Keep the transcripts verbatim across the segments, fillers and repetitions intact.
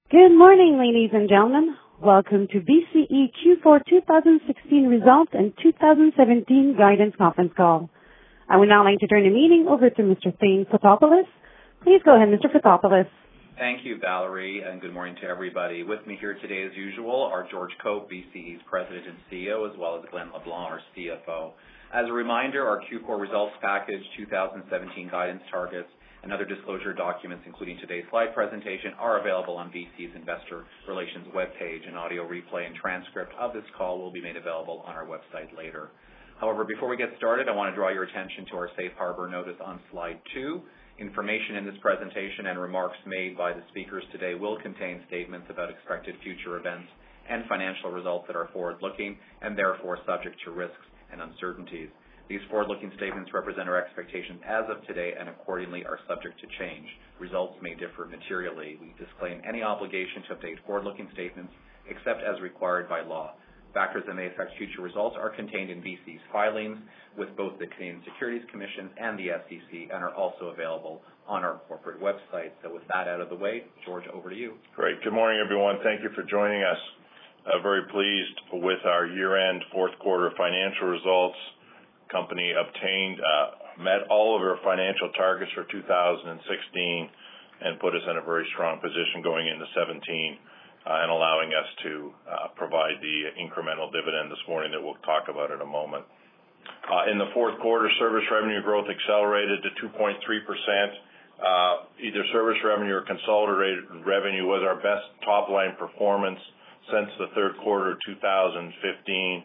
Good morning, ladies and gentlemen. Welcome to B C E Q four twenty sixteen Results and two thousand seventeen Guidance Conference Call. I would now like to turn the meeting over to Mister Thane Fotopoulos. Please go ahead, Mister Fotopoulos. Thank you, Valerie, and good morning to everybody. With me here today, as usual, are George Cope, B C E's President and C E O, as well as Glenn LeBlanc, our C F O. As a reminder, our Q four results package, two thousand seventeen guidance targets, and other disclosure documents, including today's slide presentation, are available on B C E's Investor Relations webpage. An audio replay and transcript of this call will be made available on our website later. However, before we get started, I want to draw your attention to our safe harbor notice on slide two. Information in this presentation and remarks made by the speakers today will contain statements about expected future events and financial results that are forward-looking and therefore subject to risks and uncertainties. These forward-looking statements represent our expectations as of today and accordingly are subject to change. Results may differ materially. We disclaim any obligation to update forward-looking statements except as required by law. Factors that may affect future results are contained in B C E's filings with both the Canadian Securities Commission and the S E C and are also available on our corporate website. So with that out of the way, George, over to you. Great. Good morning, everyone. Thank you for joining us. Uh, very pleased with our year-end fourth quarter financial results. Company obtained, uh, met all of our financial targets for two thousand sixteen and put us in a very strong position going into seventeen uh, and allowing us to uh, provide the incremental dividend this morning that we'll talk about in a moment. Uh, in the fourth quarter, service revenue growth accelerated to two point three percent. Uh, either service revenue or consolidated revenue was our best top-line performance since the third quarter of two thousand fifteen.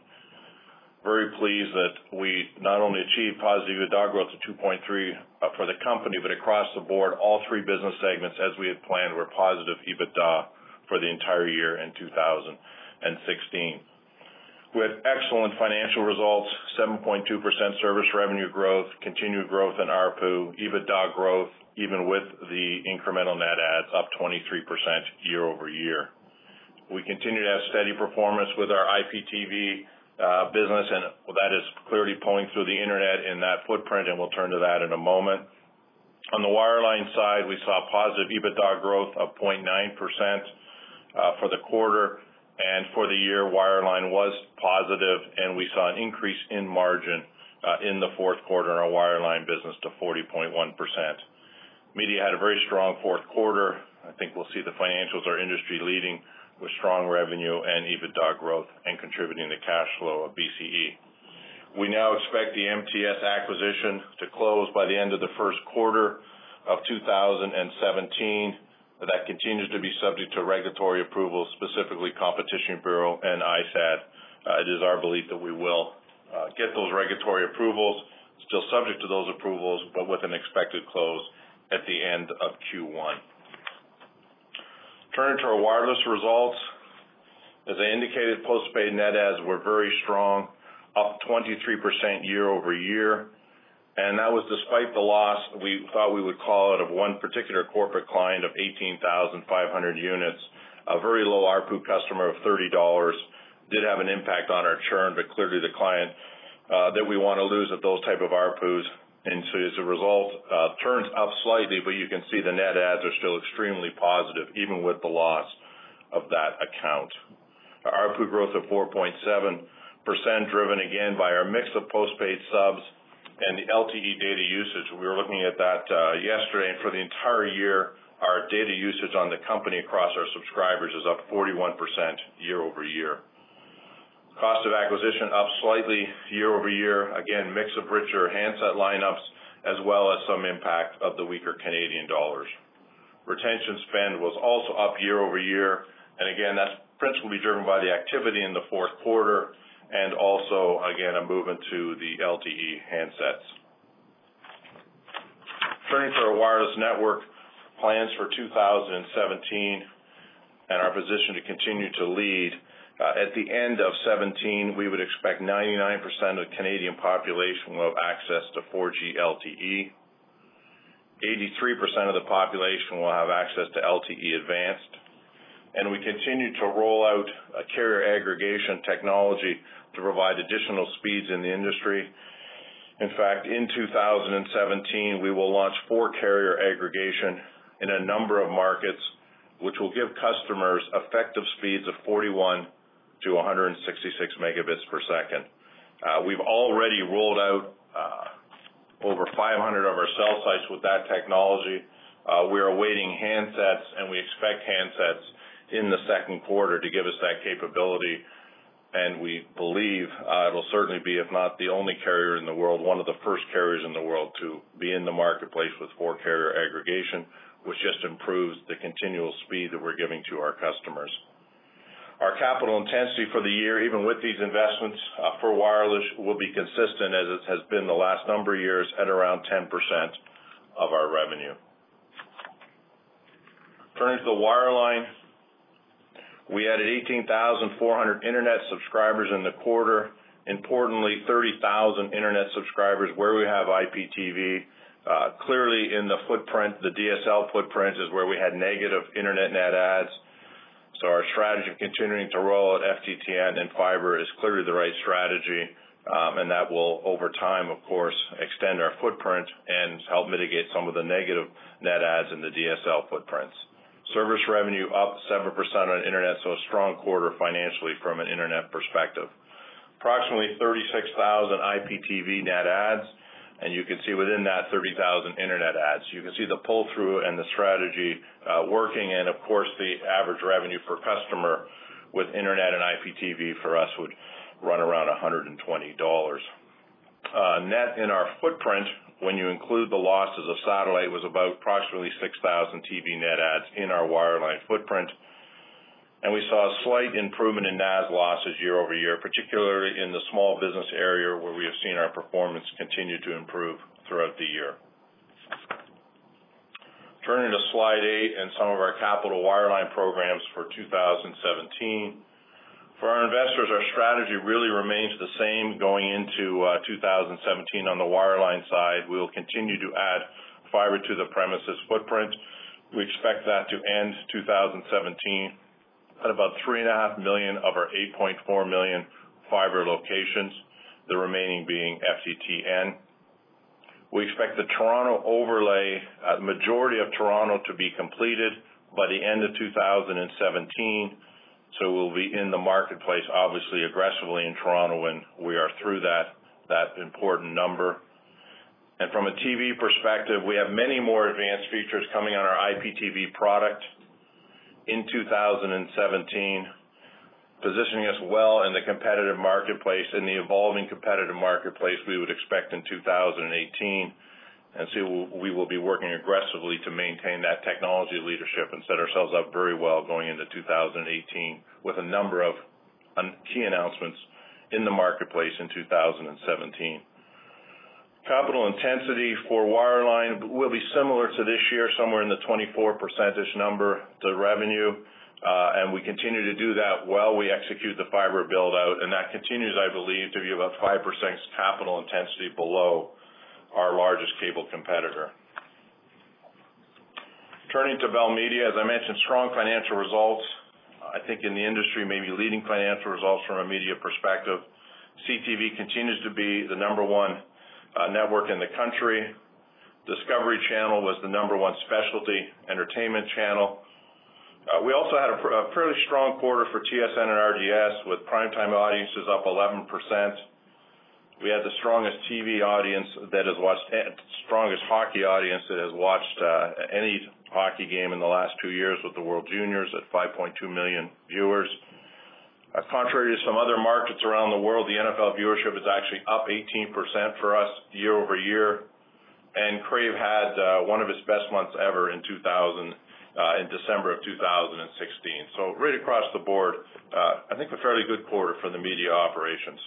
Very pleased that we not only achieved positive EBITDA growth of two point three uh, for the company, but across the board, all three business segments, as we had planned, were positive EBITDA for the entire year in two thousand sixteen. We had excellent financial results, seven point two percent service revenue growth, continued growth in A R P U, EBITDA growth, even with the incremental net adds, up twenty-three percent year over year. We continue to have steady performance with our I P T V Uh, business, and that is clearly pulling through the internet in that footprint, and we'll turn to that in a moment. On the wireline side, we saw positive EBITDA growth of zero point nine percent uh, for the quarter, and for the year, wireline was positive, and we saw an increase in margin uh, in the fourth quarter in our wireline business to forty point one percent. Media had a very strong fourth quarter. I think we'll see the financials are industry leading with strong revenue and EBITDA growth and contributing to cash flow of B C E. We now expect the M T S acquisition to close by the end of the first quarter of two thousand seventeen. That continues to be subject to regulatory approvals, specifically Competition Bureau and I S A D. Uh, it is our belief that we will uh, get those regulatory approvals, still subject to those approvals, but with an expected close at the end of Q one. Turning to our wireless results, as I indicated, postpaid net adds were very strong, up twenty-three percent year over year, and that was despite the loss, we thought we would call it, of one particular corporate client of eighteen thousand five hundred units. A very low A R P U customer of thirty dollars did have an impact on our churn, but clearly the client uh, that we want to lose at those type of A R P Us. And so as a result, uh, turns up slightly, but you can see the net adds are still extremely positive, even with the loss of that account. Our A R P U growth of four point seven percent, driven again by our mix of postpaid subs and the L T E data usage. We were looking at that uh, yesterday, and for the entire year, our data usage on the company across our subscribers is up forty-one percent year over year. Cost of acquisition up slightly year over year. Again, mix of richer handset lineups as well as some impact of the weaker Canadian dollars. Retention spend was also up year over year, and again, that's principally driven by the activity in the fourth quarter and also, again, a movement to the L T E handsets. Turning to our wireless network plans for two thousand seventeen and our position to continue to lead. Uh, at the end of seventeen, we would expect ninety-nine percent of the Canadian population will have access to four G L T E. eighty-three percent of the population will have access to L T E Advanced. And we continue to roll out a carrier aggregation technology to provide additional speeds in the industry. In fact, in two thousand seventeen, we will launch four carrier aggregation in a number of markets, which will give customers effective speeds of forty-one to one hundred sixty-six megabits per second. Uh, we've already rolled out uh, over five hundred of our cell sites with that technology. Uh, we're awaiting handsets, and we expect handsets in the second quarter to give us that capability. And we believe uh, it'll certainly be, if not the only carrier in the world, one of the first carriers in the world to be in the marketplace with four-carrier aggregation, which just improves the continual speed that we're giving to our customers. Our capital intensity for the year, even with these investments uh, for wireless, will be consistent as it has been the last number of years at around ten percent of our revenue. Turning to the wireline, we added eighteen thousand four hundred internet subscribers in the quarter. Importantly, thirty thousand internet subscribers where we have I P T V. Uh, clearly in the footprint, the D S L footprint is where we had negative internet net adds. So our strategy of continuing to roll out F T T N and fiber is clearly the right strategy, um, and that will, over time, of course, extend our footprint and help mitigate some of the negative net adds in the D S L footprints. Service revenue up seven percent on internet, so a strong quarter financially from an internet perspective. Approximately thirty-six thousand I P T V net adds, and you can see within that thirty thousand internet adds. You can see the pull-through and the strategy uh, working, and of course the average revenue per customer with internet and I P T V for us would run around one hundred twenty dollars. Uh, net in our footprint, when you include the losses of satellite, was about approximately six thousand T V net adds in our wireline footprint. And we saw a slight improvement in N A S losses year over year, particularly in the small business area where we have seen our performance continue to improve throughout the year. Turning to slide eight and some of our capital wireline programs for two thousand seventeen. For our investors, our strategy really remains the same going into uh, two thousand seventeen on the wireline side. We will continue to add fiber to the premises footprint. We expect that to end two thousand seventeen at about three and a half million of our eight point four million fiber locations, the remaining being F T T N. We expect the Toronto overlay, uh, the majority of Toronto to be completed by the end of two thousand seventeen. So we'll be in the marketplace, obviously, aggressively in Toronto when we are through that, that important number. And from a T V perspective, we have many more advanced features coming on our I P T V product in two thousand seventeen, positioning us well in the competitive marketplace, in the evolving competitive marketplace we would expect in two thousand eighteen. And so we will be working aggressively to maintain that technology leadership and set ourselves up very well going into two thousand eighteen with a number of key announcements in the marketplace in two thousand seventeen. Capital intensity for wireline will be similar to this year, somewhere in the twenty-four percent-ish number to revenue, uh, and we continue to do that while we execute the fiber build-out, and that continues, I believe, to be about five percent capital intensity below our largest cable competitor. Turning to Bell Media, as I mentioned, strong financial results. I think in the industry, maybe leading financial results from a media perspective. C T V continues to be the number one uh, network in the country. Discovery Channel was the number one specialty entertainment channel. Uh, we also had a, pr- a fairly strong quarter for T S N and R D S with primetime audiences up eleven percent. We had the strongest T V audience that has watched, strongest hockey audience that has watched uh, any hockey game in the last two years with the World Juniors at five point two million viewers. Uh, contrary to some other markets around the world, the N F L viewership is actually up eighteen percent for us year over year. And Crave had uh, one of its best months ever in two thousand, uh, in December of two thousand sixteen. So right across the board, uh, I think a fairly good quarter for the media operations.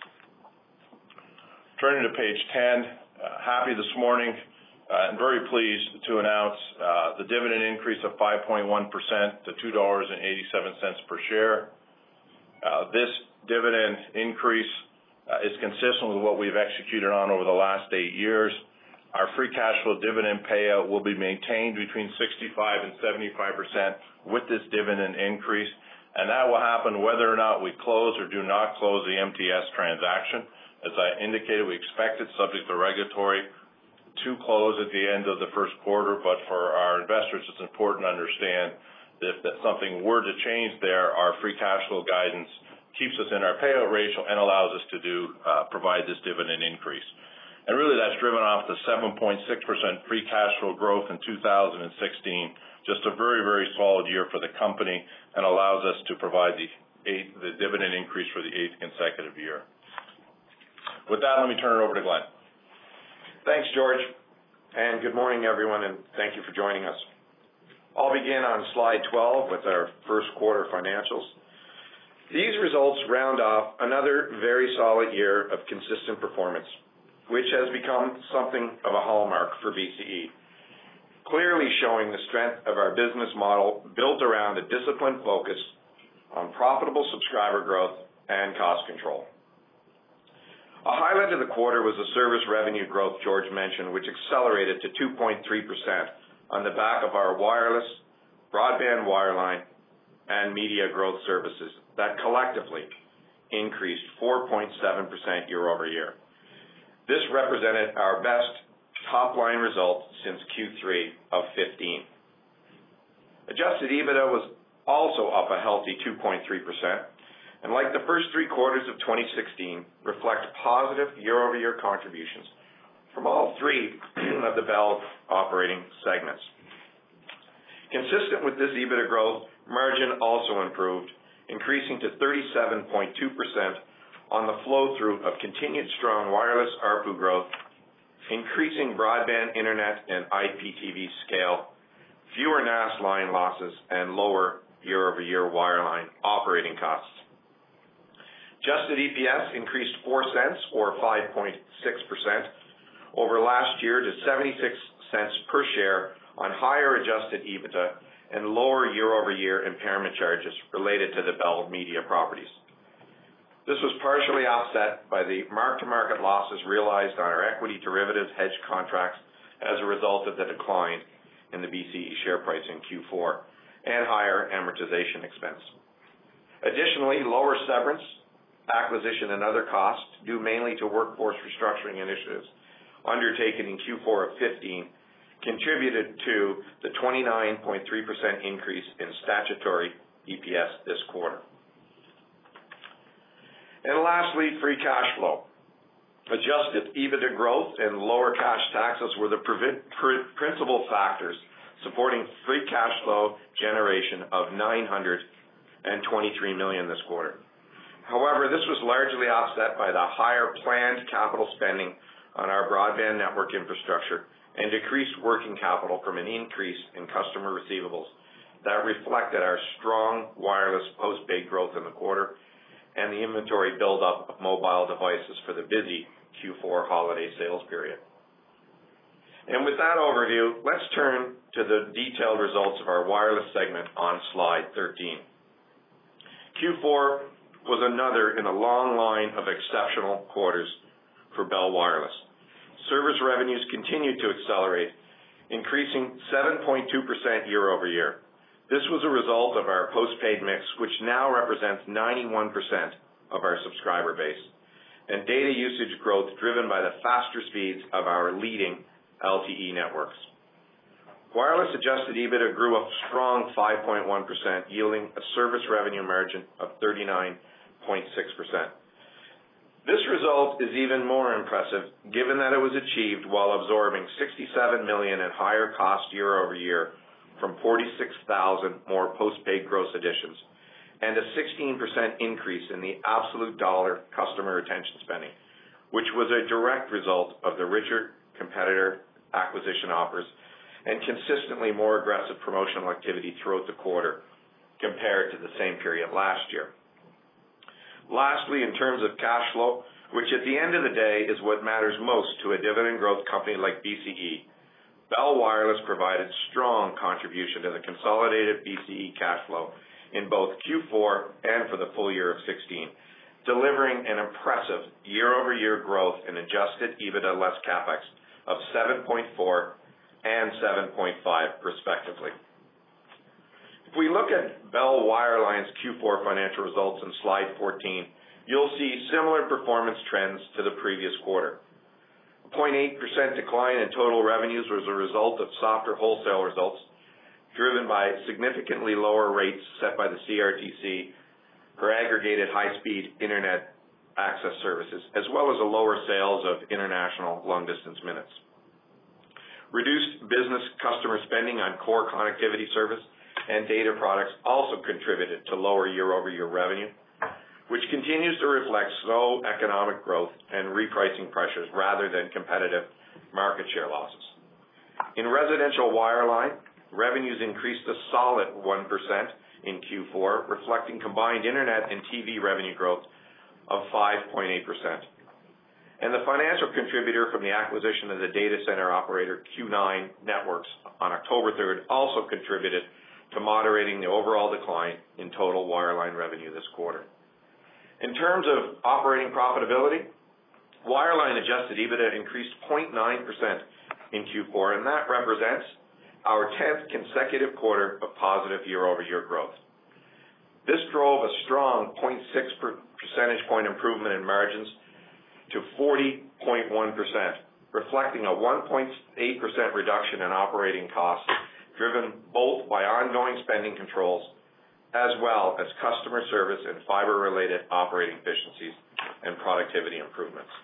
Turning to page ten, uh, happy this morning uh, and very pleased to announce uh, the dividend increase of five point one percent to two dollars and eighty-seven cents per share. Uh, this dividend increase uh, is consistent with what we've executed on over the last eight years. Our free cash flow dividend payout will be maintained between sixty-five and seventy-five percent with this dividend increase, and that will happen whether or not we close or do not close the M T S transaction. As I indicated, we expect it, subject to regulatory, to close at the end of the first quarter, but for our investors, it's important to understand if that something were to change there, our free cash flow guidance keeps us in our payout ratio and allows us to do uh, provide this dividend increase. And really, that's driven off the seven point six percent free cash flow growth in two thousand sixteen. Just a very, very solid year for the company, and allows us to provide the eighth, the dividend increase for the eighth consecutive year. With that, let me turn it over to Glenn. Thanks, George, and good morning, everyone, and thank you for joining us. I'll begin on slide twelve with our first quarter financials. These results round off another very solid year of consistent performance, which has become something of a hallmark for B C E, clearly showing the strength of our business model built around a disciplined focus on profitable subscriber growth and cost control. A highlight of the quarter was the service revenue growth George mentioned, which accelerated to two point three percent on the back of our wireless, broadband wireline, and media growth services that collectively increased four point seven percent year over year. This represented our best top-line result since Q three of fifteen. Adjusted EBITDA was also up a healthy two point three percent, and like the first three quarters of twenty sixteen, reflect positive year-over-year contributions from all three of the Bell operating segments. Consistent with this EBITDA growth, margin also improved, increasing to thirty-seven point two percent on the flow-through of continued strong wireless A R P U growth, increasing broadband internet and I P T V scale, fewer N A S line losses, and lower year-over-year wireline operating costs. Adjusted E P S increased four cents or five point six percent over last year to seventy-six cents per share on higher adjusted EBITDA and lower year-over-year impairment charges related to the Bell Media properties. This was partially offset by the mark-to-market losses realized on our equity derivatives hedge contracts as a result of the decline in the B C E share price in Q four and higher amortization expense. Additionally, lower severance, acquisition, and other costs, due mainly to workforce restructuring initiatives undertaken in Q four of fifteen, contributed to the twenty-nine point three percent increase in statutory E P S this quarter. And lastly, free cash flow. Adjusted EBITDA growth and lower cash taxes were the principal factors supporting free cash flow generation of nine hundred twenty-three million dollars this quarter. However, this was largely offset by the higher planned capital spending on our broadband network infrastructure and decreased working capital from an increase in customer receivables that reflected our strong wireless postpaid growth in the quarter and the inventory buildup of mobile devices for the busy Q four holiday sales period. And with that overview, let's turn to the detailed results of our wireless segment on slide thirteen. Q four was another in a long line of exceptional quarters for Bell Wireless. Service revenues continued to accelerate, increasing seven point two percent year over year. This was a result of our postpaid mix, which now represents ninety-one percent of our subscriber base, and data usage growth driven by the faster speeds of our leading L T E networks. Wireless adjusted EBITDA grew a strong five point one percent, yielding a service revenue margin of thirty-nine point six percent. This result is even more impressive given that it was achieved while absorbing sixty-seven million dollars in higher cost year over year from forty-six thousand more postpaid gross additions and a sixteen percent increase in the absolute dollar customer retention spending, which was a direct result of the richer competitor acquisition offers and consistently more aggressive promotional activity throughout the quarter compared to the same period last year. Lastly, in terms of cash flow, which at the end of the day is what matters most to a dividend growth company like B C E, Bell Wireless provided strong contribution to the consolidated B C E cash flow in both Q four and for the full year of sixteen, delivering an impressive year-over-year growth in adjusted EBITDA less CapEx of seven point four and seven point five respectively. If we look at Bell Wireline's Q four financial results in slide fourteen, you'll see similar performance trends to the previous quarter. A zero point eight percent decline in total revenues was a result of softer wholesale results, driven by significantly lower rates set by the C R T C for aggregated high-speed internet access services, as well as a lower sales of international long-distance minutes. Reduced business customer spending on core connectivity service and data products also contributed to lower year-over-year revenue, which continues to reflect slow economic growth and repricing pressures rather than competitive market share losses. In residential wireline, revenues increased a solid one percent in Q four, reflecting combined internet and T V revenue growth of five point eight percent. And the financial contributor from the acquisition of the data center operator Q nine Networks on October third also contributed to moderating the overall decline in total wireline revenue this quarter. In terms of operating profitability, wireline adjusted EBITDA increased zero point nine percent in Q four, and that represents our tenth consecutive quarter of positive year-over-year growth. This drove a strong zero point six percentage point improvement in margins to forty point one percent, reflecting a one point eight percent reduction in operating costs, driven both by ongoing spending controls as well as customer service and fiber-related operating efficiencies and productivity improvements.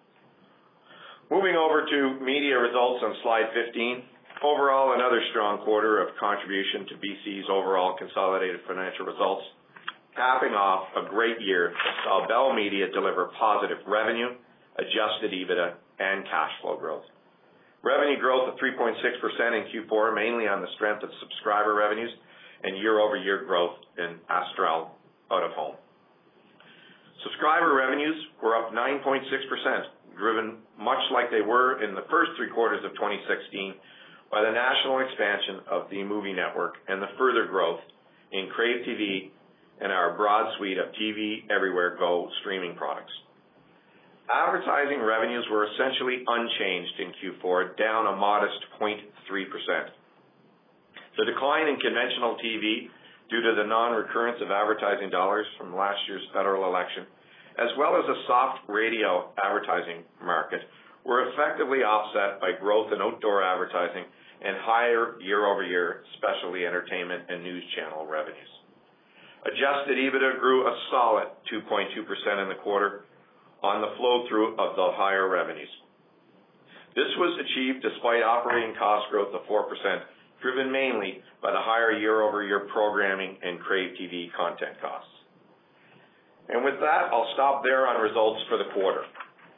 Moving over to media results on slide fifteen. Overall, another strong quarter of contribution to B C E's overall consolidated financial results, capping off a great year that saw Bell Media deliver positive revenue, adjusted EBITDA, and cash flow growth. Revenue growth of three point six percent in Q four, mainly on the strength of subscriber revenues and year-over-year growth in Astral out-of-home. Subscriber revenues were up nine point six percent, driven much like they were in the first three quarters of twenty sixteen by the national expansion of the Movie Network and the further growth in Crave T V and our broad suite of T V Everywhere Go streaming products. Advertising revenues were essentially unchanged in Q four, down a modest zero point three percent. The decline in conventional T V due to the non-recurrence of advertising dollars from last year's federal election, as well as a soft radio advertising market, were effectively offset by growth in outdoor advertising and higher year-over-year specialty entertainment and news channel revenues. Adjusted EBITDA grew a solid two point two percent in the quarter on the flow-through of the higher revenues. This was achieved despite operating cost growth of four percent, driven mainly by the higher year-over-year programming and Crave T V content costs. And with that, I'll stop there on results for the quarter.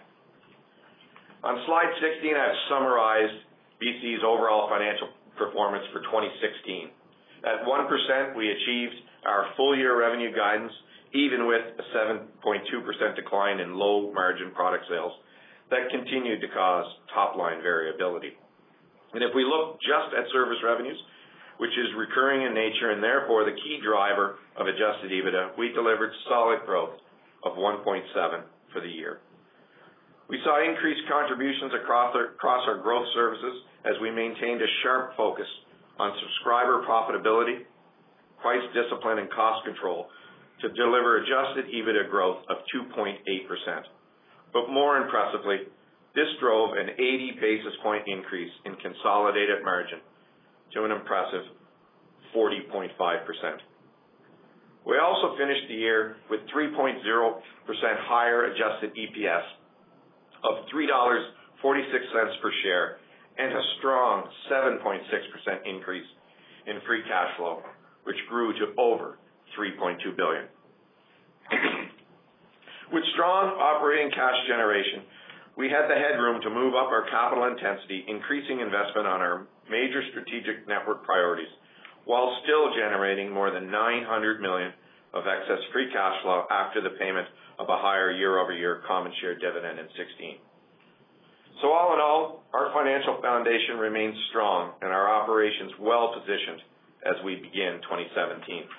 On slide sixteen, I've summarized B C E's overall financial performance for twenty sixteen. At one percent, we achieved our full-year revenue guidance, even with a seven point two percent decline in low-margin product sales that continued to cause top-line variability. And if we look just at service revenues, which is recurring in nature and therefore the key driver of adjusted EBITDA, we delivered solid growth of one point seven for the year. We saw increased contributions across our, across our growth services as we maintained a sharp focus on subscriber profitability, price discipline, and cost control to deliver adjusted EBITDA growth of two point eight percent. But more impressively, this drove an eighty basis point increase in consolidated margin to an impressive forty point five percent. We also finished the year with three point zero percent higher adjusted E P S of three dollars and forty-six cents per share and a strong seven point six percent increase in free cash flow, which grew to over three point two billion dollars. With strong operating cash generation, we had the headroom to move up our capital intensity, increasing investment on our major strategic network priorities, while still generating more than nine hundred million dollars of excess free cash flow after the payment of a higher year-over-year common share dividend in sixteen. So all in all, our financial foundation remains strong and our operations well-positioned as we begin twenty seventeen.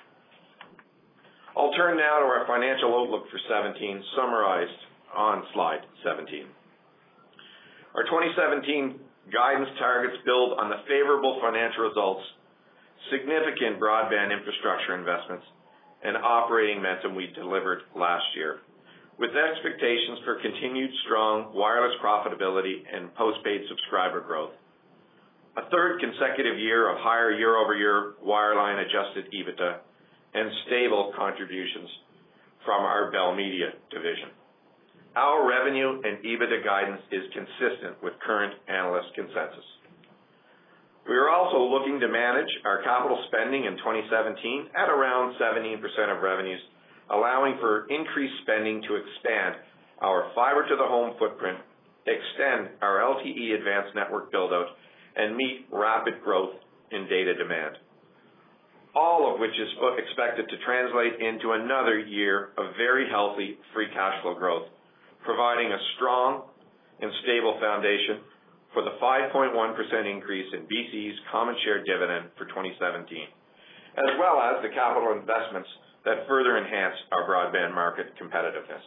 I'll turn now to our financial outlook for seventeen, summarized on slide seventeen. Our twenty seventeen guidance targets build on the favorable financial results, significant broadband infrastructure investments, and operating momentum we delivered last year, with expectations for continued strong wireless profitability and postpaid subscriber growth. a third consecutive year of higher year-over-year wireline adjusted EBITDA, and stable contributions from our Bell Media division. Our revenue and EBITDA guidance is consistent with current analyst consensus. We are also looking to manage our capital spending in twenty seventeen at around seventeen percent of revenues, allowing for increased spending to expand our fiber-to-the-home footprint, extend our L T E advanced network build-out, and meet rapid growth in data demand, all of which is expected to translate into another year of very healthy free cash flow growth, providing a strong and stable foundation for the five point one percent increase in B C E's common share dividend for twenty seventeen, as well as the capital investments that further enhance our broadband market competitiveness.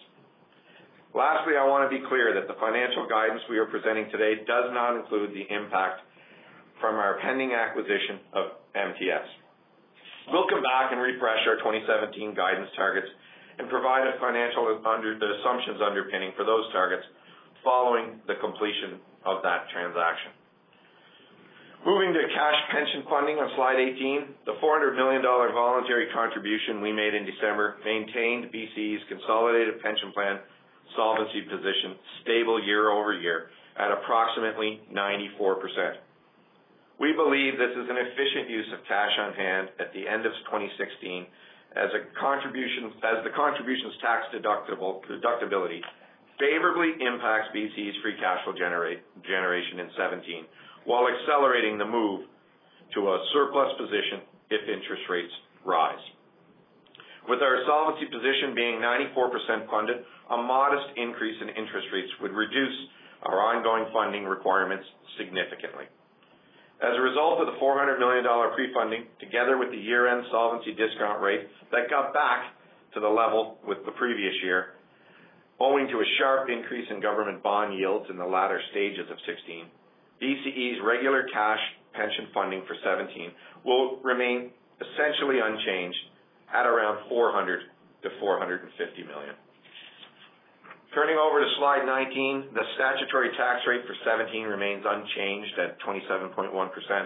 Lastly, I want to be clear that the financial guidance we are presenting today does not include the impact from our pending acquisition of M T S. We'll come back and refresh our twenty seventeen guidance targets and provide a financial under the assumptions underpinning for those targets following the completion of that transaction. Moving to cash pension funding on slide eighteen, the four hundred million dollars voluntary contribution we made in December maintained B C E's consolidated pension plan solvency position stable year over year at approximately ninety-four percent. We believe this is an efficient use of cash on hand at the end of twenty sixteen as a contribution as the contribution's tax deductible deductibility favorably impacts B C E's free cash flow generate, generation in seventeen, while accelerating the move to a surplus position if interest rates rise. With our solvency position being ninety-four percent funded, a modest increase in interest rates would reduce our ongoing funding requirements significantly. As a result of the four hundred million dollars pre-funding, together with the year-end solvency discount rate that got back to the level with the previous year, owing to a sharp increase in government bond yields in the latter stages of sixteen, B C E's regular cash pension funding for seventeen will remain essentially unchanged at around four hundred to four hundred fifty million. Turning over to slide nineteen, the statutory tax rate for seventeen remains unchanged at twenty-seven point one percent.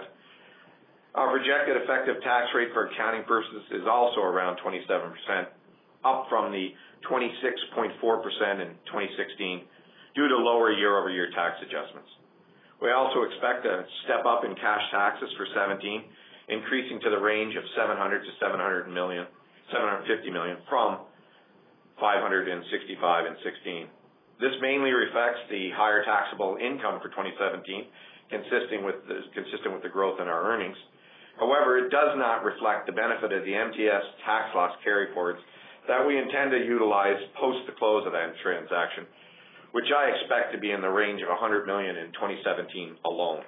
Our projected effective tax rate for accounting purposes is also around twenty-seven percent, up from the twenty-six point four percent in twenty sixteen due to lower year-over-year tax adjustments. We also expect a step up in cash taxes for seventeen, increasing to the range of seven hundred to seven hundred million, seven hundred fifty million from five hundred sixty-five in sixteen. This mainly reflects the higher taxable income for twenty seventeen, consistent with the, consistent with the growth in our earnings. However, it does not reflect the benefit of the M T S tax loss carryforwards that we intend to utilize post the close of that transaction, which I expect to be in the range of one hundred million in twenty seventeen alone.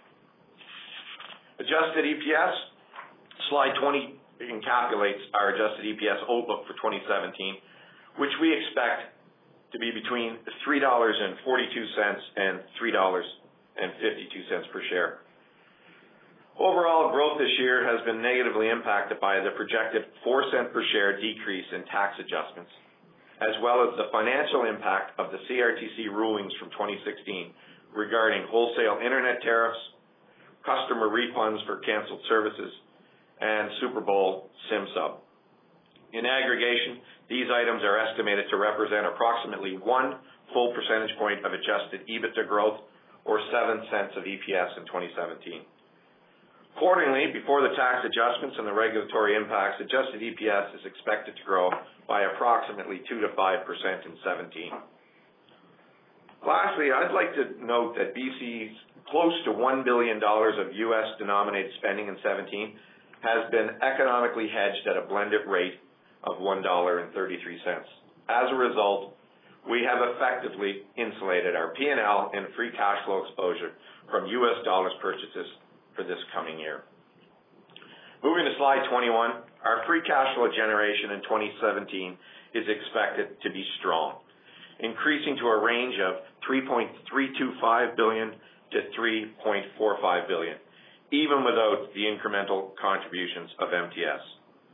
Adjusted E P S, slide twenty encapsulates our adjusted E P S outlook for twenty seventeen, which we expect to be between three dollars and forty-two cents and three dollars and fifty-two cents per share. Overall, growth this year has been negatively impacted by the projected four cent per share decrease in tax adjustments, as well as the financial impact of the C R T C rulings from twenty sixteen regarding wholesale internet tariffs, customer refunds for canceled services, and Super Bowl SIM sub. In aggregation, these items are estimated to represent approximately one full percentage point of adjusted EBITDA growth, or seven cents of E P S in twenty seventeen. Accordingly, before the tax adjustments and the regulatory impacts, adjusted E P S is expected to grow by approximately two to five percent in seventeen. Lastly, I'd like to note that B C E's close to one billion dollars of U S denominated spending in seventeen has been economically hedged at a blended rate of one dollar and thirty-three cents. As a result, we have effectively insulated our P and L and free cash flow exposure from U S dollars purchases for this coming year. Moving to slide twenty-one, our free cash flow generation in twenty seventeen is expected to be strong, increasing to a range of three point three two five billion dollars to three point four five billion dollars, even without the incremental contributions of M T S.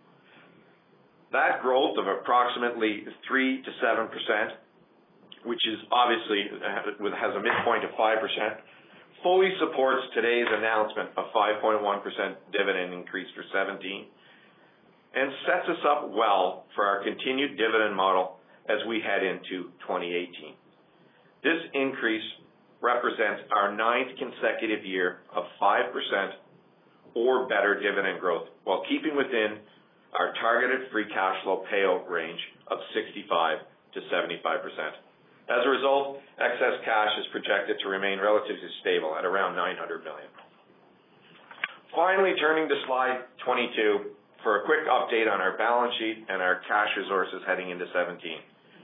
That growth of approximately three to seven percent, which is obviously has a midpoint of five percent, fully supports today's announcement of five point one percent dividend increase for seventeen and sets us up well for our continued dividend model as we head into twenty eighteen. This increase represents our ninth consecutive year of five percent or better dividend growth while keeping within our targeted free cash flow payout range of sixty-five to seventy-five percent. As a result, excess cash is projected to remain relatively stable at around nine hundred million dollars. Finally, turning to slide twenty-two for a quick update on our balance sheet and our cash resources heading into seventeen.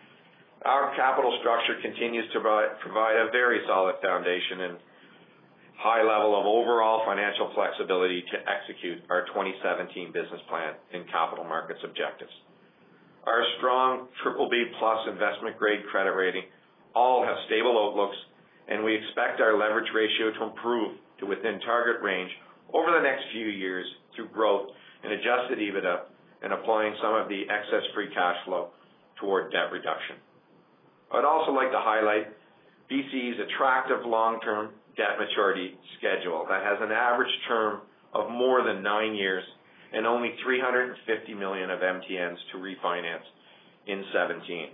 Our capital structure continues to provide a very solid foundation and high level of overall financial flexibility to execute our twenty seventeen business plan and capital markets objectives. Our strong triple B plus investment grade credit rating all have stable outlooks, and we expect our leverage ratio to improve to within target range over the next few years through growth in adjusted EBITDA and applying some of the excess free cash flow toward debt reduction. I'd also like to highlight B C E's attractive long-term debt maturity schedule that has an average term of more than nine years and only three hundred fifty million of M T Ns to refinance in seventeen.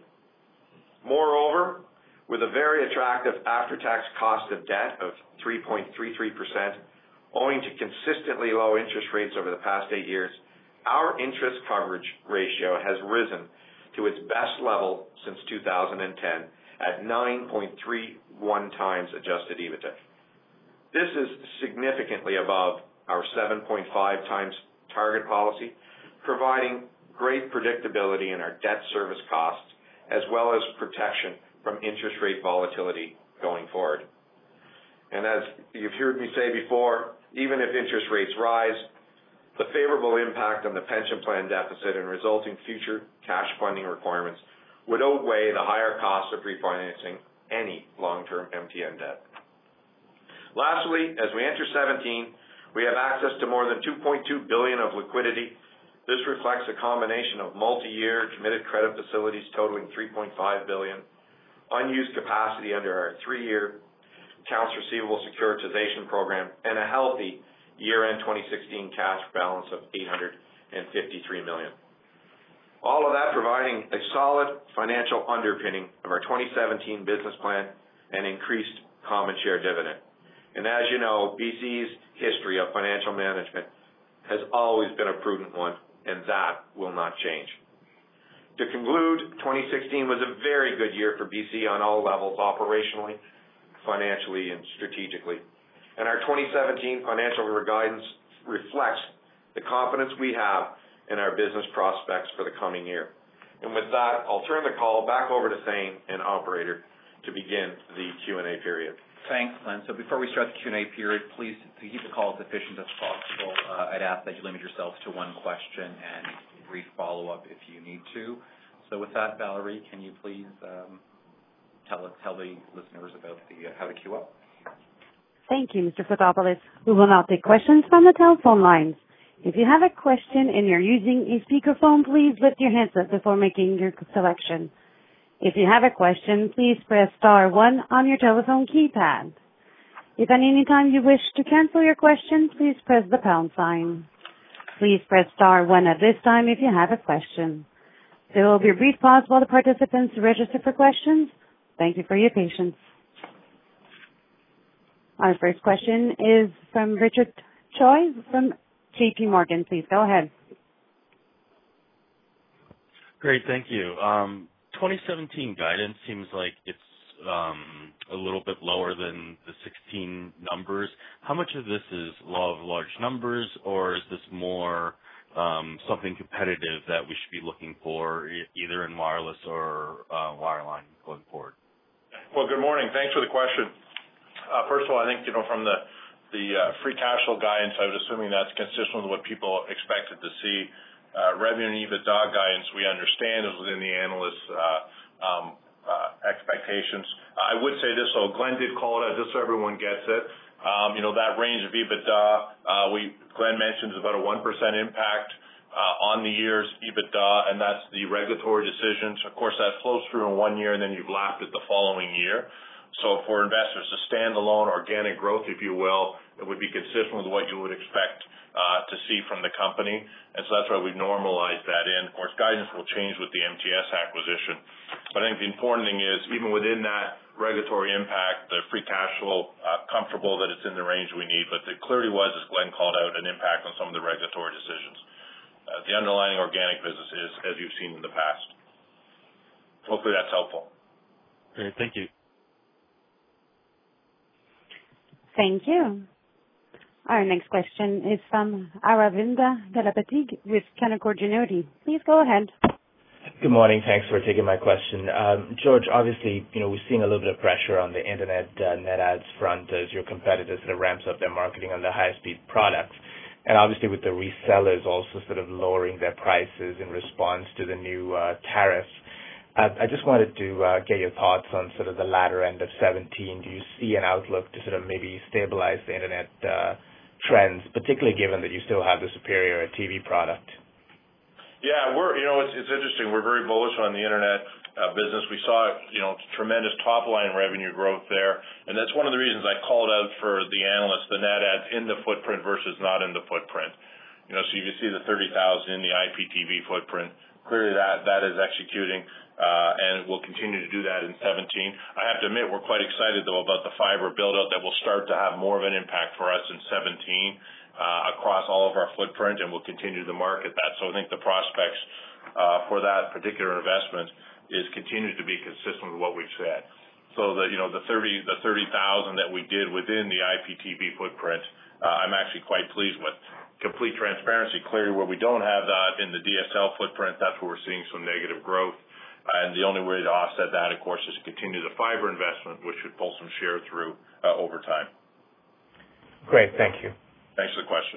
Moreover, with a very attractive after-tax cost of debt of three point three three percent, owing to consistently low interest rates over the past eight years, our interest coverage ratio has risen to its best level since two thousand ten at nine point three one times adjusted EBITDA. This is significantly above our seven point five times target policy, providing great predictability in our debt service costs as well as protection from interest rate volatility going forward. And as you've heard me say before, even if interest rates rise, the favorable impact on the pension plan deficit and resulting future cash funding requirements would outweigh the higher cost of refinancing any long-term M T N debt. Lastly, as we enter seventeen, we have access to more than two point two billion dollars of liquidity. This reflects a combination of multi-year committed credit facilities totaling three point five billion dollars, unused capacity under our three-year accounts receivable securitization program, and a healthy year-end twenty sixteen cash balance of eight hundred fifty-three million dollars. All of that providing a solid financial underpinning of our twenty seventeen business plan and increased common share dividend. And as you know, B C E's history of financial management has always been a prudent one, and that will not change. To conclude, twenty sixteen was a very good year for B C E on all levels, operationally, financially, and strategically. And our twenty seventeen financial guidance reflects the confidence we have in our business prospects for the coming year. And with that, I'll turn the call back over to Thane and operator to begin the Q and A period. Thanks, Glenn. So before we start the Q and A period, please, to keep the call as efficient as possible, uh, I'd ask that you limit yourselves to one question and brief follow-up if you need to. So with that, Valerie, can you please um, tell, tell the listeners about the, uh, how to queue up? Thank you, Mister Fotopoulos. We will now take questions from the telephone lines. If you have a question and you're using a speakerphone, please lift your handset before making your selection. If you have a question, please press star one on your telephone keypad. If at any time you wish to cancel your question, please press the pound sign. Please press star one at this time if you have a question. There will be a brief pause while the participants register for questions. Thank you for your patience. Our first question is from Richard Choi from J P Morgan. Please go ahead. Great, thank you. Um, twenty seventeen guidance seems like it's um, a little bit lower than the sixteen numbers. How much of this is law of large numbers, or is this more um, something competitive that we should be looking for e- either in wireless or uh, wireline going forward? Well, good morning. Thanks for the question. Uh, first of all, I think, you know, from the the uh, free cash flow guidance, I was assuming that's consistent with what people expected to see. Uh, revenue and EBITDA guidance, we understand, is within the analysts' uh, um, uh, expectations. I would say this, though, Glenn did call it out just so everyone gets it. Um, you know, that range of EBITDA, uh, we Glenn mentioned is about a one percent impact uh, on the year's EBITDA, and that's the regulatory decisions. Of course, that flows through in one year, and then you've lapped it the following year. So for investors, a standalone organic growth, if you will, it would be consistent with what you would expect uh, to see from the company. And so that's why we normalized that in. Of course, guidance will change with the M T S acquisition. But I think the important thing is, even within that regulatory impact, the free cash flow, uh, comfortable that it's in the range we need. But there clearly was, as Glenn called out, an impact on some of the regulatory decisions. Uh, the underlying organic business is, as you've seen in the past. Hopefully that's helpful. Great. Thank you. Thank you. Our next question is from Aravinda Galappatthige with Canaccord Genuity. Please go ahead. Good morning. Thanks for taking my question. Um, George, obviously, you know, we're seeing a little bit of pressure on the internet uh, net ads front as your competitors sort of ramps up their marketing on the high-speed products. And obviously with the resellers also sort of lowering their prices in response to the new uh, tariffs. Uh, I just wanted to uh, get your thoughts on sort of the latter end of seventeen. Do you see an outlook to sort of maybe stabilize the internet uh, trends, particularly given that you still have the superior T V product? Yeah, we're, you know, it's, it's interesting. We're very bullish on the internet uh, business. We saw, you know, tremendous top-line revenue growth there, and that's one of the reasons I called out for the analysts, the net ads in the footprint versus not in the footprint. You know, so you can see the thirty thousand in the I P T V footprint. Clearly that, that is executing, uh, and we'll continue to do that in seventeen. I have to admit, we're quite excited, though, about the fiber build-out that will start to have more of an impact for us in seventeen. Uh, across all of our footprint, and we'll continue to market that. So I think the prospects uh, for that particular investment is continued to be consistent with what we've said. So the you know the thirty the thirty thousand that we did within the I P T V footprint, uh, I'm actually quite pleased with. Complete transparency, clearly where we don't have that in the D S L footprint, that's where we're seeing some negative growth. And the only way to offset that, of course, is to continue the fiber investment, which should pull some share through uh, over time. Great, thank you. Thanks for the question.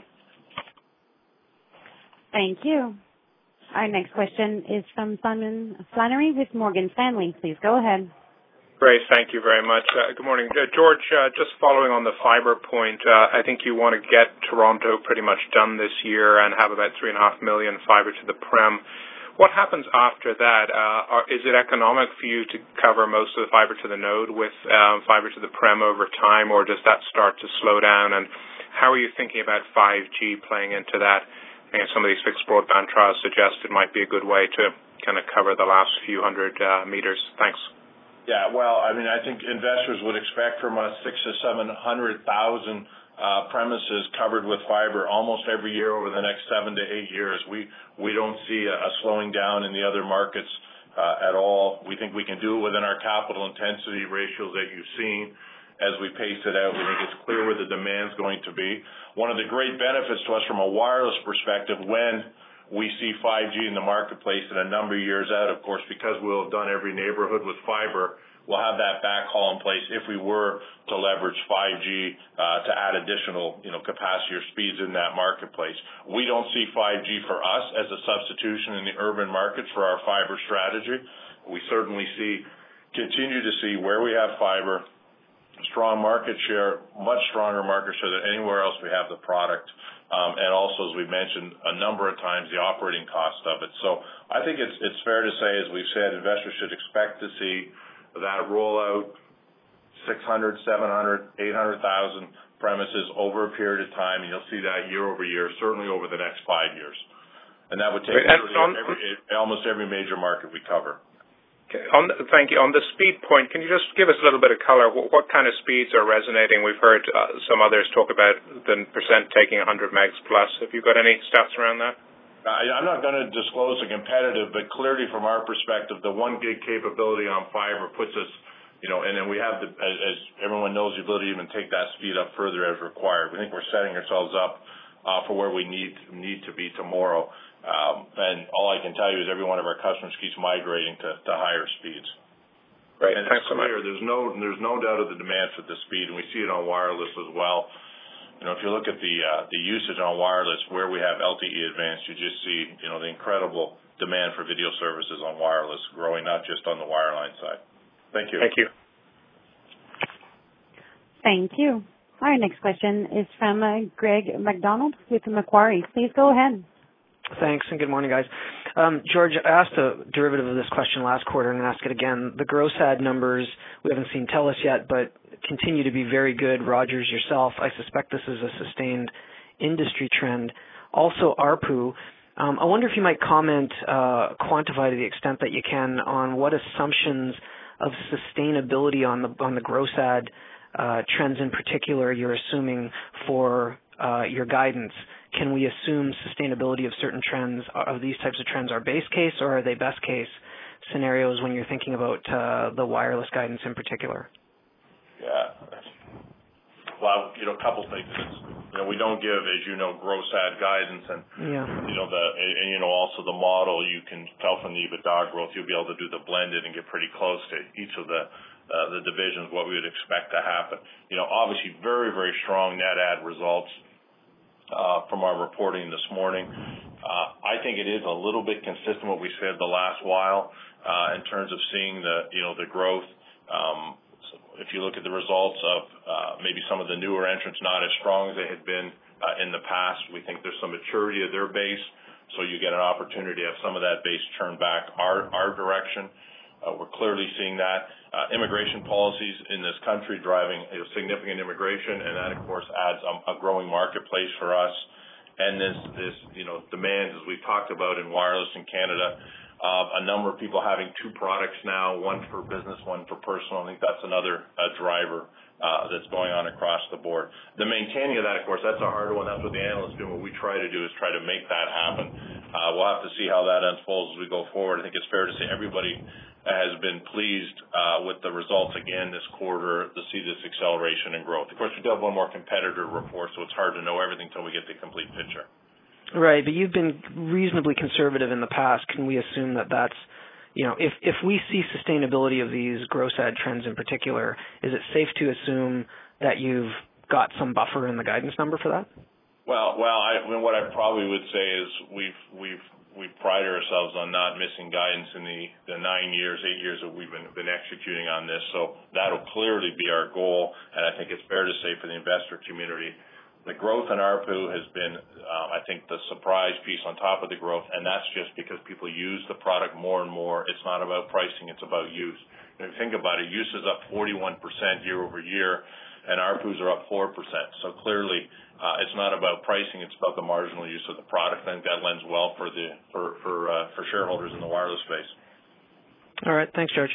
Thank you. Our next question is from Simon Flannery with Morgan Stanley. Please go ahead. Great. Thank you very much. Uh, good morning. Uh, George, uh, just following on the fiber point, uh, I think you want to get Toronto pretty much done this year and have about three and a half million fiber to the prem. What happens after that? Uh, are, is it economic for you to cover most of the fiber to the node with um, fiber to the prem over time, or does that start to slow down? And how are you thinking about five G playing into that? I think some of these fixed broadband trials suggest it might be a good way to kind of cover the last few hundred uh, meters. Thanks. Yeah, well, I mean, I think investors would expect from us six to seven hundred thousand uh, premises covered with fiber almost every year over the next seven to eight years. We we don't see a, a slowing down in the other markets uh, at all. We think we can do it within our capital intensity ratios that you've seen. As we pace it out, we think it's clear where the demand's going to be. One of the great benefits to us from a wireless perspective when we see five G in the marketplace in a number of years out, of course, because we'll have done every neighborhood with fiber, we'll have that backhaul in place if we were to leverage five G uh, to add additional, you know, capacity or speeds in that marketplace. We don't see five G for us as a substitution in the urban markets for our fiber strategy. We certainly see, continue to see where we have fiber, strong market share, much stronger market share than anywhere else we have the product. Um, and also, as we mentioned a number of times, the operating cost of it. So I think it's it's fair to say, as we've said, investors should expect to see that rollout six hundred, seven hundred, eight hundred thousand premises over a period of time, and you'll see that year over year, certainly over the next five years. And that would take on, every, almost every major market we cover. Okay. On the, thank you. On the speed point, can you just give us a little bit of color? What, what kind of speeds are resonating? We've heard uh, some others talk about the percent taking one hundred megs plus. Have you got any stats around that? Uh, I'm not going to disclose a competitive, but clearly from our perspective, the one gig capability on fiber puts us, you know, and then we have, the, as, as everyone knows, the ability to even take that speed up further as required. We think we're setting ourselves up uh, for where we need need to be tomorrow. Um, and all I can tell you is every one of our customers keeps migrating to, to higher speeds. Right. And Thanks it's so much. clear, there's no there's no doubt of the demand for the speed, and we see it on wireless as well. You know, if you look at the uh, the usage on wireless, where we have L T E Advanced, you just see, you know, the incredible demand for video services on wireless growing, not just on the wireline side. Thank you. Thank you. Thank you. Our next question is from uh, Greg McDonald with Macquarie. Please go ahead. Thanks, and good morning, guys. Um, George, I asked a derivative of this question last quarter and ask it again. The gross ad numbers, we haven't seen TELUS yet, but continue to be very good. Rogers, yourself, I suspect this is a sustained industry trend. Also, A R P U. Um, I wonder if you might comment, uh, quantify to the extent that you can, on what assumptions of sustainability on the on the gross ad uh, trends in particular you're assuming for uh, your guidance. Can we assume sustainability of certain trends, of these types of trends, are base case, or are they best case scenarios when you're thinking about uh, the wireless guidance in particular? Yeah. Well, you know, a couple things. It's, you know, we don't give, as you know, gross ad guidance, and yeah. you know the, and you know also the model. You can tell from the EBITDA growth, you'll be able to do the blended and get pretty close to each of the uh, the divisions what we would expect to happen. You know, obviously very very strong net ad results uh, from our reporting this morning. Uh, I think it is a little bit consistent what we said the last while uh, in terms of seeing the you know the growth. Um, If you look at the results of uh, maybe some of the newer entrants, not as strong as they had been uh, in the past, we think there's some maturity of their base, so you get an opportunity to have some of that base turn back our our direction. Uh, we're clearly seeing that. Uh, immigration policies in this country driving a significant immigration, and that, of course, adds a, a growing marketplace for us. And this, this, you know, demand, as we've talked about in wireless in Canada, Uh, a number of people having two products now, one for business, one for personal. I think that's another uh, driver uh, that's going on across the board. The maintaining of that, of course, that's a harder one. That's what the analysts do. What we try to do is try to make that happen. Uh, we'll have to see how that unfolds as we go forward. I think it's fair to say everybody has been pleased uh, with the results again this quarter to see this acceleration and growth. Of course, we do have one more competitor report, so it's hard to know everything until we get the complete picture. Right, but you've been reasonably conservative in the past. Can we assume that that's, you know, if, if we see sustainability of these gross ad trends in particular, is it safe to assume that you've got some buffer in the guidance number for that? Well, well, I, I mean, what I probably would say is we've we've we pride ourselves on not missing guidance in the, the nine years, eight years that we've been been executing on this. So that'll clearly be our goal, and I think it's fair to say for the investor community, the growth in A R P U has been, uh, I think, the surprise piece on top of the growth, and that's just because people use the product more and more. It's not about pricing, it's about use. And if you think about it, use is up forty-one percent year over year, and A R P Us are up four percent. So clearly, uh, it's not about pricing, it's about the marginal use of the product. I think that lends well for the for for, uh, for shareholders in the wireless space. All right. Thanks, George.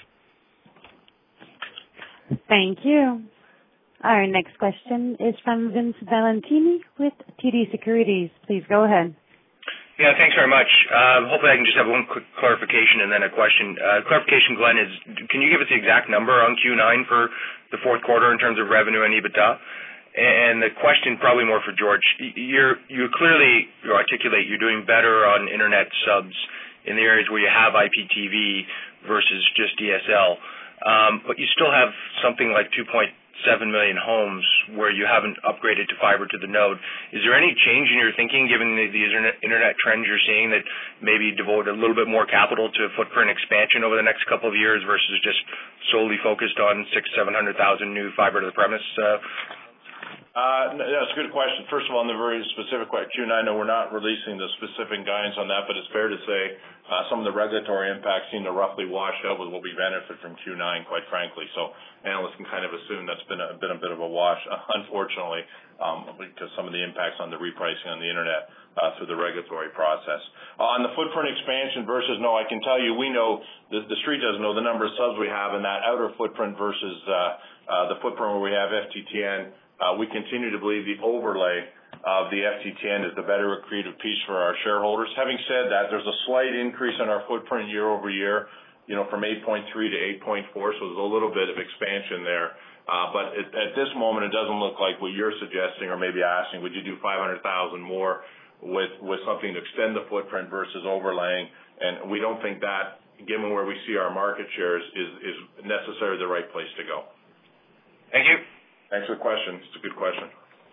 Thank you. Our next question is from Vince Valentini with T D Securities. Please go ahead. Yeah, thanks very much. Uh, hopefully I can just have one quick clarification and then a question. Uh, clarification, Glenn, is can you give us the exact number on Q nine for the fourth quarter in terms of revenue and EBITDA? And the question probably more for George. You're, you clearly you articulate you're doing better on internet subs in the areas where you have I P T V versus just D S L. Um, but you still have something like two point seven million homes where you haven't upgraded to fiber to the node. Is there any change in your thinking given the, the internet, internet trends you're seeing that maybe devote a little bit more capital to footprint expansion over the next couple of years versus just solely focused on six, seven hundred thousand new fiber to the premise? Uh, Uh, no, that's a good question. First of all, on the very specific question, Q nine, no, we're not releasing the specific guidance on that, but it's fair to say uh, some of the regulatory impacts seem to roughly wash out with what we benefit from Q nine, quite frankly. So analysts can kind of assume that's been a, been a bit of a wash, unfortunately, um, because some of the impacts on the repricing on the internet uh, through the regulatory process. Uh, on the footprint expansion versus, no, I can tell you, we know, the, the street doesn't know the number of subs we have in that outer footprint versus uh, uh, the footprint where we have F T T N. Uh, we continue to believe the overlay of the F T T N is the better accretive piece for our shareholders. Having said that, there's a slight increase in our footprint year over year, you know, from eight point three to eight point four, so there's a little bit of expansion there. Uh, but it, at this moment, it doesn't look like what you're suggesting or maybe asking, would you do five hundred thousand more with, with something to extend the footprint versus overlaying? And we don't think that, given where we see our market shares, is, is necessarily the right place to go. Thank you. Thanks for the question. It's a good question.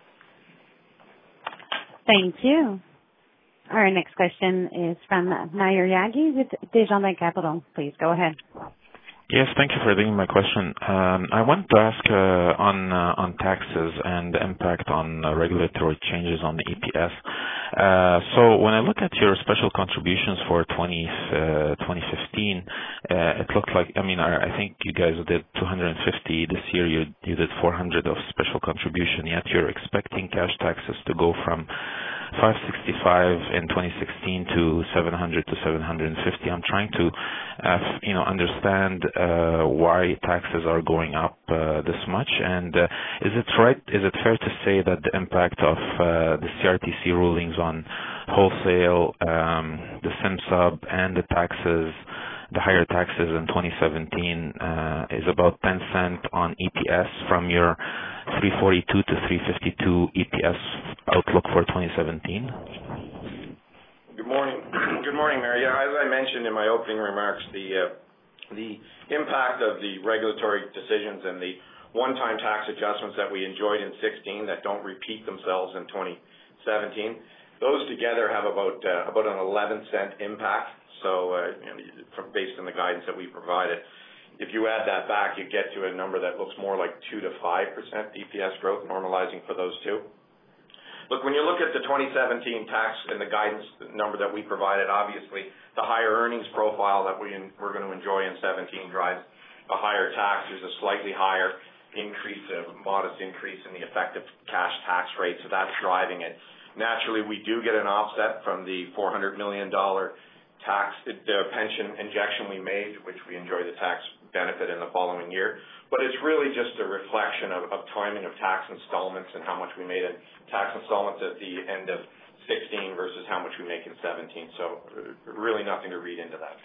Thank you. Our next question is from Maher Yaghi with Desjardins Capital. Please go ahead. Yes, thank you for taking my question. Um, I wanted to ask uh, on uh, on taxes and the impact on uh, regulatory changes on the E P S. Uh, so when I look at your special contributions for twenty, uh, twenty fifteen, uh, it looked like, I mean, I, I think you guys did two hundred fifty. This year you, you did four hundred of special contribution, yet you're expecting cash taxes to go from five sixty-five in twenty sixteen to seven hundred to seven hundred fifty. I'm trying to, uh, you know, understand uh, why taxes are going up uh, this much, and uh, is it right? Is it fair to say that the impact of uh, the C R T C rulings on wholesale, um, the SIM sub, and the taxes, the higher taxes in twenty seventeen, uh, is about ten cents on E P S from your three forty-two to three fifty-two E P S outlook for twenty seventeen? Good morning. Good morning, Mayor. Yeah, as I mentioned in my opening remarks, the uh, the impact of the regulatory decisions and the one-time tax adjustments that we enjoyed in sixteen that don't repeat themselves in twenty seventeen, those together have about uh, about an eleven cent impact. So, uh, you know, from, based on the guidance that we provided, if you add that back, you get to a number that looks more like two to five percent E P S growth, normalizing for those two. Look, when you look at the twenty seventeen tax and the guidance number that we provided, obviously the higher earnings profile that we in, we're going to enjoy in seventeen drives a higher tax. There's a slightly higher increase, a modest increase in the effective cash tax rate, so that's driving it. Naturally, we do get an offset from the four hundred million dollars tax, the pension injection we made, which we enjoy the tax benefit in the following year. But it's really just a reflection of, of timing of tax installments and how much we made in tax installments at the end of sixteen versus how much we make in seventeen. So really nothing to read into that.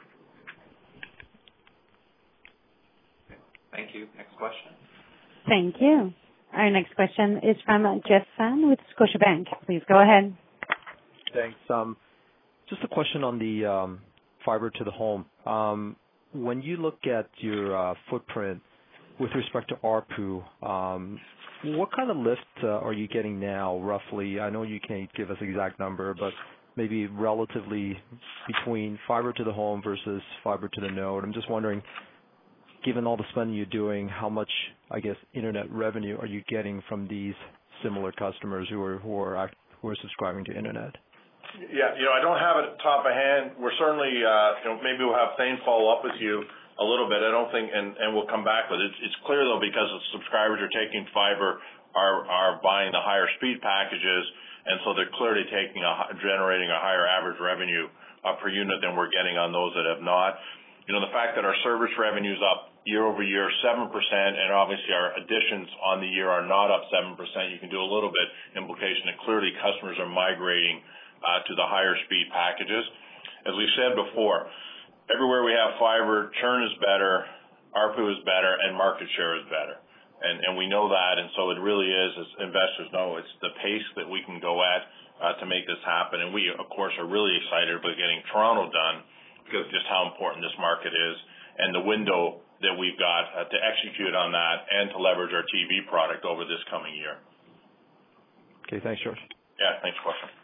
Thank you. Next question. Thank you. Our next question is from Jeff Fan with Scotiabank. Please go ahead. Thanks. Um, just a question on the um, fiber to the home. Um, when you look at your uh, footprint with respect to A R P U, um, what kind of lift uh, are you getting now, roughly? I know you can't give us an exact number, but maybe relatively between fiber to the home versus fiber to the node. I'm just wondering, given all the spending you're doing, how much, I guess, internet revenue are you getting from these similar customers who are who are who are subscribing to internet? Yeah, you know, I don't have it at the top of hand. We're certainly, uh, you know, maybe we'll have Thane follow up with you a little bit. I don't think, and, and we'll come back with it. It's clear, though, because the subscribers are taking fiber, are are buying the higher speed packages, and so they're clearly taking a, generating a higher average revenue uh, per unit than we're getting on those that have not. You know, the fact that our service revenue is up year over year seven percent, and obviously our additions on the year are not up seven percent, you can do a little bit implication that clearly customers are migrating uh, to the higher speed packages. As we've said before, everywhere we have fiber, churn is better, A R P U is better, and market share is better. And, and we know that, and so it really is, as investors know, it's the pace that we can go at uh, to make this happen. And we, of course, are really excited about getting Toronto done, because just how important this market is and the window that we've got uh, to execute on that and to leverage our T V product over this coming year. Okay, thanks, George. Yeah, thanks for the question.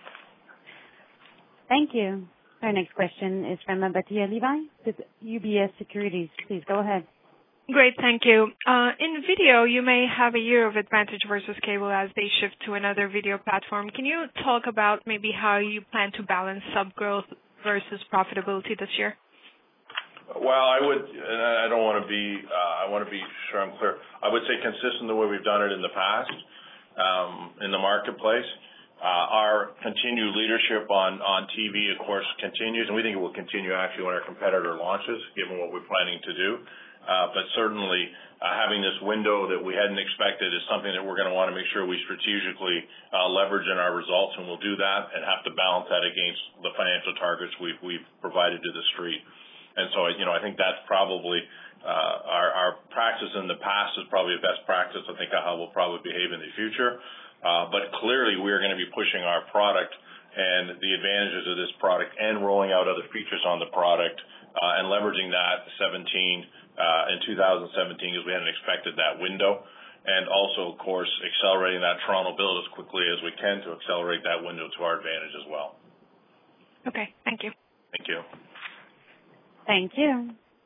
Thank you. Our next question is from Batya Levi with U B S Securities. Please go ahead. Great, thank you. Uh, in video, you may have a year of advantage versus cable as they shift to another video platform. Can you talk about maybe how you plan to balance sub growth versus profitability this year? Well, I would, and I don't want to be, uh, I want to be sure I'm clear. I would say consistent the way we've done it in the past um, in the marketplace. Uh, our continued leadership on, on T V, of course, continues, and we think it will continue actually when our competitor launches, given what we're planning to do. Uh, but certainly uh, having this window that we hadn't expected is something that we're going to want to make sure we strategically uh, leverage in our results, and we'll do that and have to balance that against the financial targets we've, we've provided to the street. And so, you know, I think that's probably uh, our, our practice in the past is probably the best practice. I think how we'll probably behave in the future. Uh, but clearly we're going to be pushing our product and the advantages of this product and rolling out other features on the product uh, and leveraging that seventeen uh, in two thousand seventeen because we hadn't expected that window. And also, of course, accelerating that Toronto build as quickly as we can to accelerate that window to our advantage as well. Okay, thank you. Thank you. Thank you.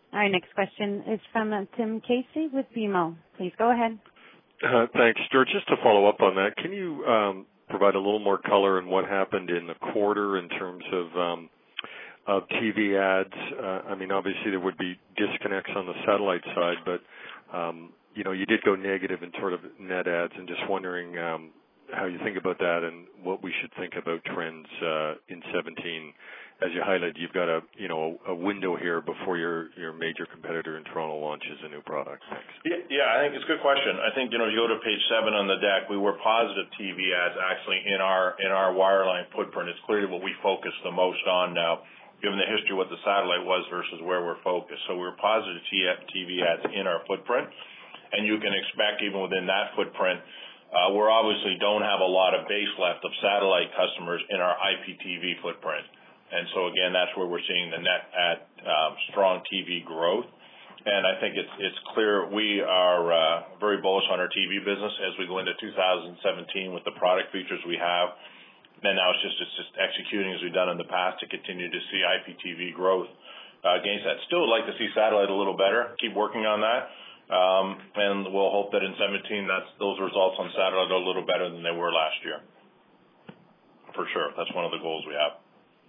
Our next question is from uh, Tim Casey with B M O. Please go ahead. Uh, thanks, George. Just to follow up on that, can you um, provide a little more color on what happened in the quarter in terms of um, of T V ads? Uh, I mean, obviously there would be disconnects on the satellite side, but um, you know, you did go negative in sort of net ads, and just wondering um, how you think about that and what we should think about trends uh, in seventeen. As you highlighted, you've got a you know a window here before your your major competitor in Toronto launches a new product. Thanks. Yeah, yeah, I think it's a good question. I think you know you go to page seven on the deck. We were positive T V ads actually in our in our wireline footprint. It's clearly what we focus the most on now, given the history of what the satellite was versus where we're focused. So we're positive T V ads in our footprint, and you can expect even within that footprint, uh, we obviously don't have a lot of base left of satellite customers in our I P T V footprint. And so, again, that's where we're seeing the net at um, strong T V growth. And I think it's it's clear we are uh, very bullish on our T V business as we go into two thousand seventeen with the product features we have. And now it's just it's just executing as we've done in the past to continue to see I P T V growth uh, against that. Still would like to see satellite a little better. Keep working on that. Um, and we'll hope that in seventeen that's those results on satellite are a little better than they were last year. For sure. That's one of the goals we have.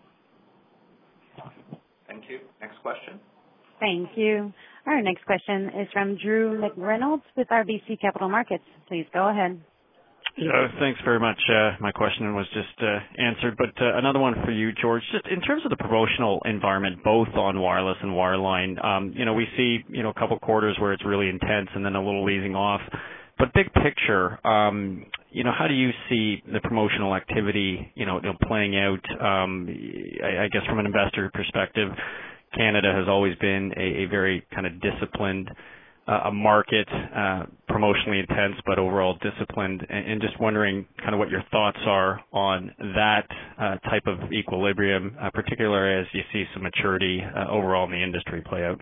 Thank you. Next question. Thank you. Our next question is from Drew McReynolds with R B C Capital Markets. Please go ahead. Yeah, thanks very much. Uh, my question was just uh, answered, but uh, another one for you, George. Just in terms of the promotional environment, both on wireless and wireline, um, you know, we see you know a couple quarters where it's really intense and then a little easing off. But big picture, um, you know, how do you see the promotional activity, you know, you know playing out? Um, I, I guess from an investor perspective, Canada has always been a, a very kind of disciplined uh, a market, uh, promotionally intense, but overall disciplined. And, and just wondering kind of what your thoughts are on that uh, type of equilibrium, uh, particularly as you see some maturity uh, overall in the industry play out.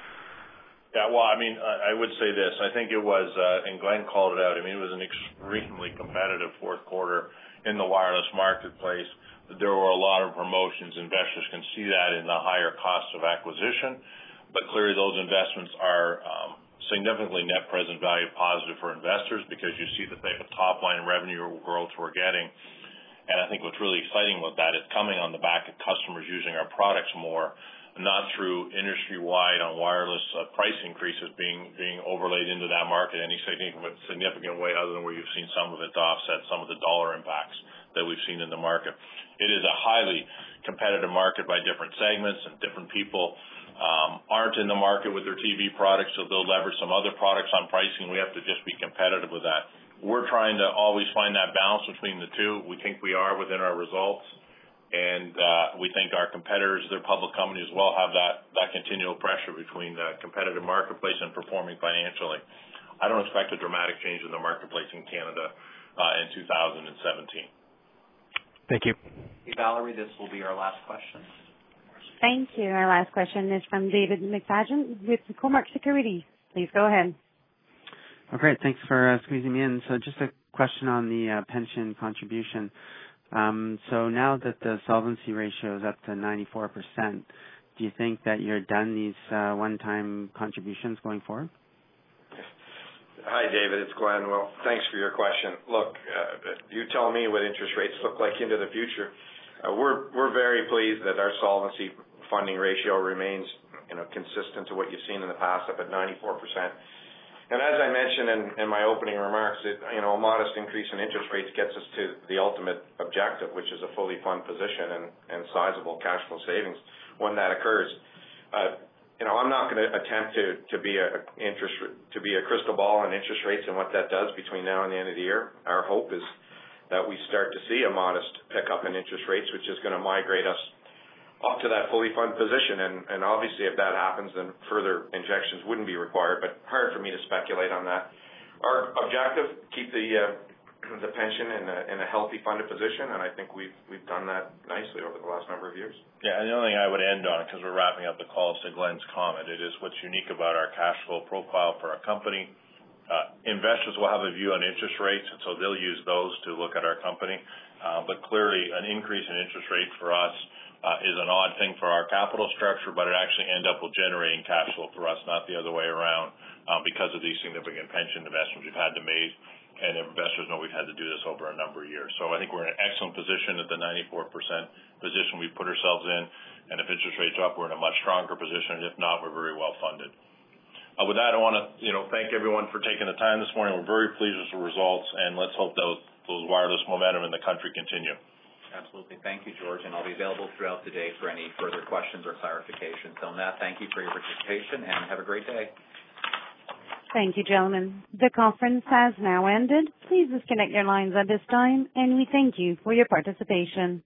Yeah, well, I mean, I would say this. I think it was, uh, and Glenn called it out, I mean, it was an extremely competitive fourth quarter in the wireless marketplace. There were a lot of promotions. Investors can see that in the higher cost of acquisition, but clearly those investments are um, significantly net present value positive for investors because you see the type of top-line revenue growth we're getting. And I think what's really exciting about that is coming on the back of customers using our products more, not through industry-wide on wireless uh, price increases being being overlaid into that market in any significant, significant way other than where you've seen some of it to offset some of the dollar impacts that we've seen in the market. It is a highly competitive market by different segments, and different people um, aren't in the market with their T V products, so they'll leverage some other products on pricing. We have to just be competitive with that. We're trying to always find that balance between the two. We think we are within our results. And uh, we think our competitors, their public companies, as well, have that, that continual pressure between the competitive marketplace and performing financially. I don't expect a dramatic change in the marketplace in Canada uh, in two thousand seventeen. Thank you. Hey, Valerie, this will be our last question. Thank you. Our last question is from David McFadgen with Cormark Securities. Please go ahead. Oh, great. Thanks for uh, squeezing me in. So just a question on the uh, pension contribution. Um, so now that the solvency ratio is up to ninety-four percent, do you think that you're done these uh, one-time contributions going forward? Hi, David. It's Glenn. Well, thanks for your question. Look, uh, you tell me what interest rates look like into the future. Uh, we're we're very pleased that our solvency funding ratio remains, you know, consistent to what you've seen in the past, up at ninety-four percent. And as I mentioned in, in my opening remarks, it, you know, a modest increase in interest rates gets us to the ultimate objective, which is a fully funded position and, and sizable cash flow savings when that occurs. Uh, you know, I'm not going to attempt to to be a interest to be a crystal ball on interest rates and what that does between now and the end of the year. Our hope is that we start to see a modest pickup in interest rates, which is going to migrate us up to that fully funded position, and, and obviously if that happens, then further injections wouldn't be required, but hard for me to speculate on that. Our objective, keep the uh, the pension in a, in a healthy funded position, and I think we've we've done that nicely over the last number of years. Yeah, and the only thing I would end on, because we're wrapping up the call, is to Glenn's comment. It is what's unique about our cash flow profile for our company. Uh, investors will have a view on interest rates, and so they'll use those to look at our company. Uh, but clearly, an increase in interest rates for us uh, is an odd thing for our capital structure, but it actually end up with generating cash flow for us, not the other way around, uh, because of these significant pension investments we've had to make. And investors know we've had to do this over a number of years. So I think we're in an excellent position at the ninety-four percent position we put ourselves in. And if interest rates are up, we're in a much stronger position. And if not, we're very well funded. Uh, with that, I want to, you know, thank everyone for taking the time this morning. We're very pleased with the results, and let's hope those, those wireless momentum in the country continue. Absolutely. Thank you, George. And I'll be available throughout the day for any further questions or clarifications. So, Matt, thank you for your participation, and have a great day. Thank you, gentlemen. The conference has now ended. Please disconnect your lines at this time, and we thank you for your participation.